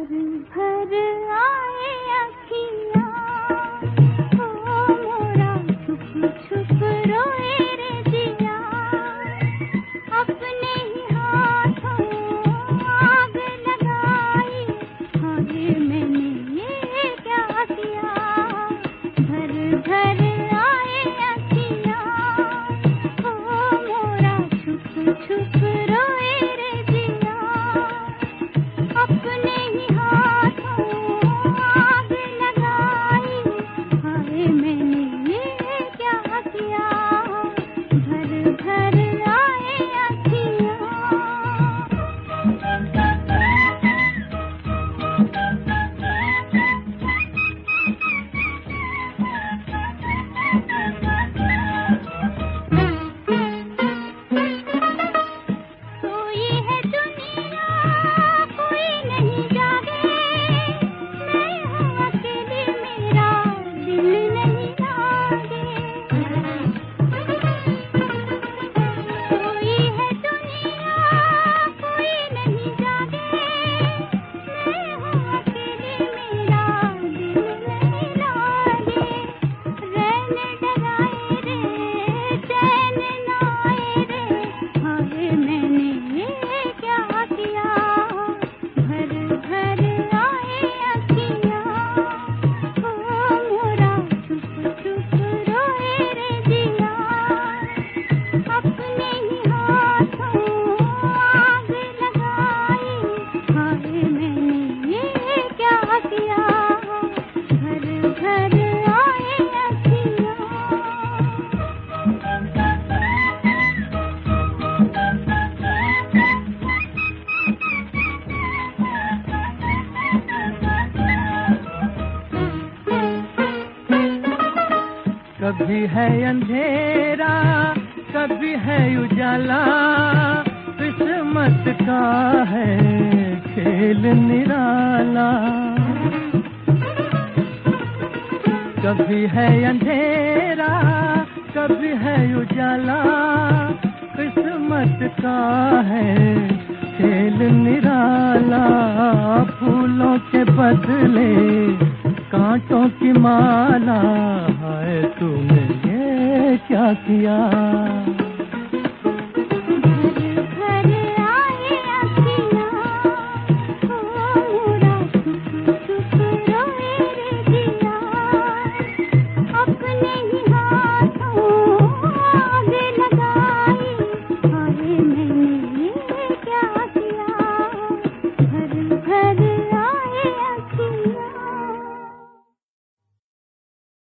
भर आए अखियाँ, ओ मोरा छुप छुप रोए रे जिया। अपने ही हाथों आग लगाई, हाय मैंने ये क्या किया। भर भर आए अखियाँ, ओ मोरा छुप छुप रोए रे जिया। अपने ही हाथों आग लगाई, हाय मैंने ये क्या किया। भर भर आए अखियाँ। सोई है दुनिया कोई नहीं जागे, मैं हूँ अकेली मेरा दिल नहीं लागे। सोई है दुनिया कोई नहीं जागे, मैं हूँ अकेली मेरा दिल नहीं लागे। रैन डराए रे चैन न आए रे, हाय मैंने ये क्या किया। भर भर आए अखियाँ, ओ मोरा छुप छुप रोए रे जिया। अपने ही हाथों आग लगाई, हाय मैंने ये क्या किया। भर भर आए अखियाँ। कभी है अंधेरा कभी है उजाला, किस्मत का है खेल निराला। कभी है अंधेरा कभी है उजाला, किस्मत का है खेल निराला। फूलों के बदले कांटों की माला, हाय तूने ये क्या किया।